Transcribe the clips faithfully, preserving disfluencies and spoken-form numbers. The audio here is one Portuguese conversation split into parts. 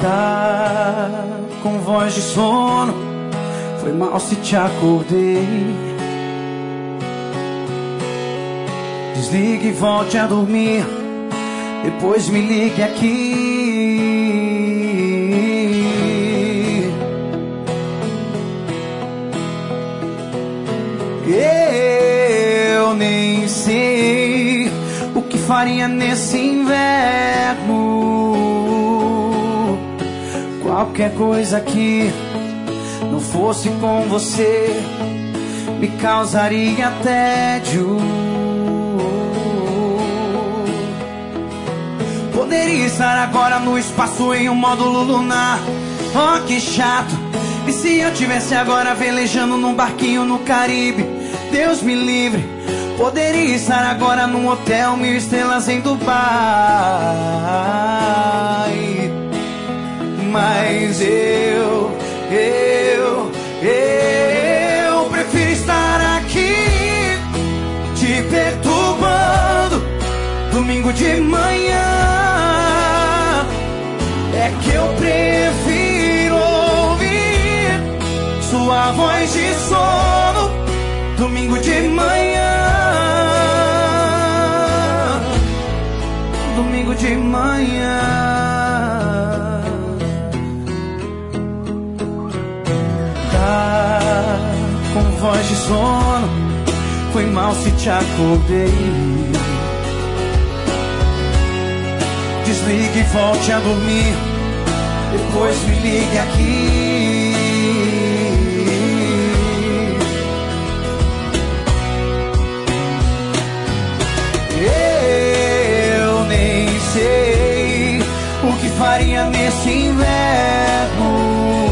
Tá com voz de sono, foi mal se te acordei. Desligue e volte a dormir, depois me ligue aqui. Eu nem sei o que faria nesse inverno. Qualquer coisa que não fosse com você me causaria tédio. Poderia estar agora no espaço em um módulo lunar. Oh, que chato. E se eu tivesse agora velejando num barquinho no Caribe? Deus me livre. Poderia estar agora num hotel mil estrelas em Dubai. Mas eu, eu, eu prefiro estar aqui te perturbando domingo de manhã. É que eu prefiro ouvir sua voz de sono domingo de manhã. Domingo de manhã. Tá com voz de sono, foi mal se te acordei. Desligue e volte a dormir, depois me ligue aqui. Eu nem sei o que faria nesse inverno.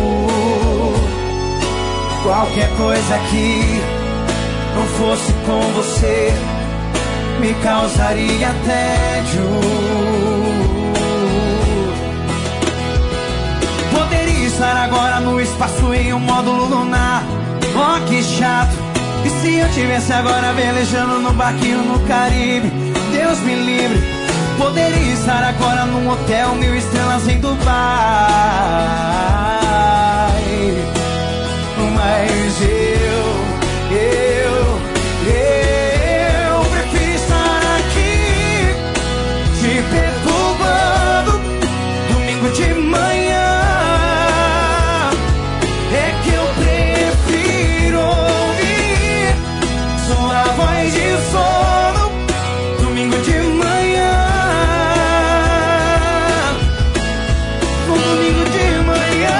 Qualquer coisa que não fosse com você me causaria tédio. Poderia estar agora no espaço em um módulo lunar. Oh, que chato. E se eu tivesse agora velejando no barquinho no Caribe? Deus me livre. Poderia estar agora num hotel mil estrelas em Dubai. Mas eu, eu, eu prefiro estar aqui te perturbando domingo de manhã. É que eu prefiro ouvir sua voz de sono domingo de manhã. Domingo de manhã.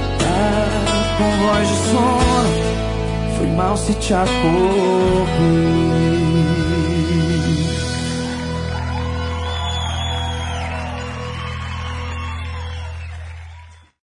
Se te acordei.